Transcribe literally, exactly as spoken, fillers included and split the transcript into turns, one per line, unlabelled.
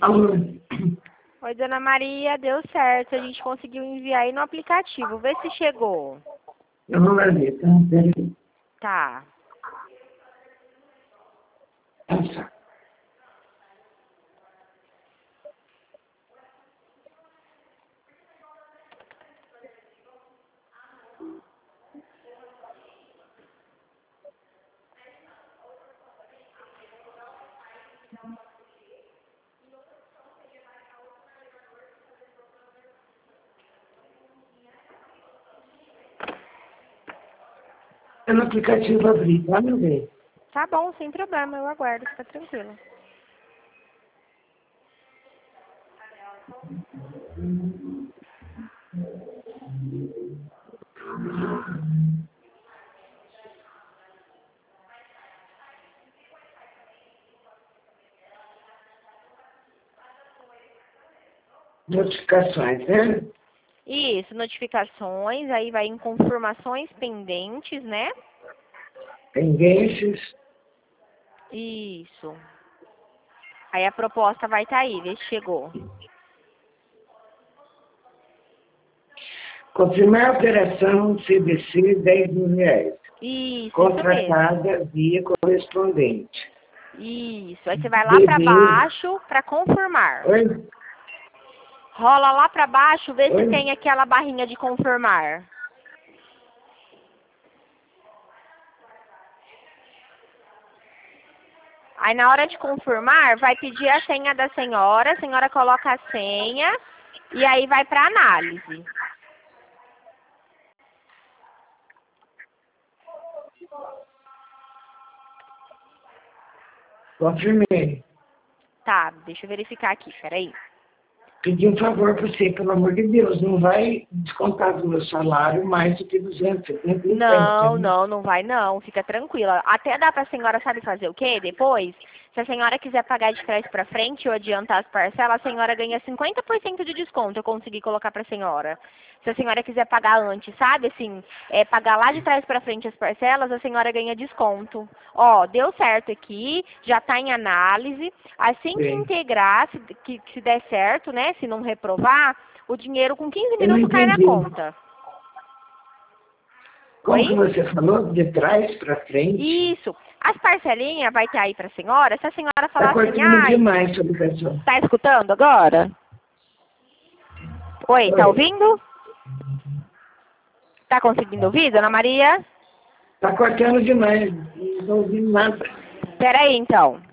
Alô?
Oi, Dona Maria, deu certo. A gente conseguiu enviar aí no aplicativo. Vê se chegou.
Eu vou lá ver, tá? Peraí.
Tá.
Passa. É no aplicativo abrir, tá, meu bem?
Tá bom, sem problema. Eu aguardo, fica tranquilo.
Notificações, né?
Isso, notificações, aí vai em confirmações pendentes, né?
Pendências.
Isso. Aí a proposta vai estar aí, vê se chegou.
Confirmar a operação C B C, dez mil reais.
Isso, isso mesmo.
Contratada via correspondente.
Isso. Aí você vai lá pra
Dever.
baixo pra confirmar.
Oi?
Rola lá pra baixo, vê se
Oi?
tem aquela barrinha de confirmar. Aí na hora de confirmar, vai pedir a senha da senhora, a senhora coloca a senha e aí vai para análise.
Confirmei.
Tá, deixa eu verificar aqui, peraí.
Pedi um favor para você, pelo amor de Deus, não vai descontar do meu salário mais do que duzentos e setenta.
Não,
né?
não, não vai não, fica tranquila. Até dá pra senhora, sabe fazer o quê? Depois, se a senhora quiser pagar de trás pra frente ou adiantar as parcelas, a senhora ganha cinquenta por cento de desconto, eu consegui colocar pra senhora. Se a senhora quiser pagar antes, sabe, assim, é, pagar lá de trás pra frente as parcelas, a senhora ganha desconto. Ó, deu certo aqui, já tá em análise. Assim que
Bem,
integrar, se, que, se der certo, né, se não reprovar, o dinheiro com quinze
eu não
minutos cai na
entendi.
conta.
Como
Oi?
que você falou? De trás para frente?
Isso. As parcelinhas vai ter aí para a senhora. Se a senhora
Está
falar assim,
cortando
ai,
demais sua ligação.
tá escutando agora? Oi, tá
Oi.
ouvindo? Tá conseguindo ouvir, Dona Maria?
Está cortando demais. Não estou ouvindo nada.
Peraí, então.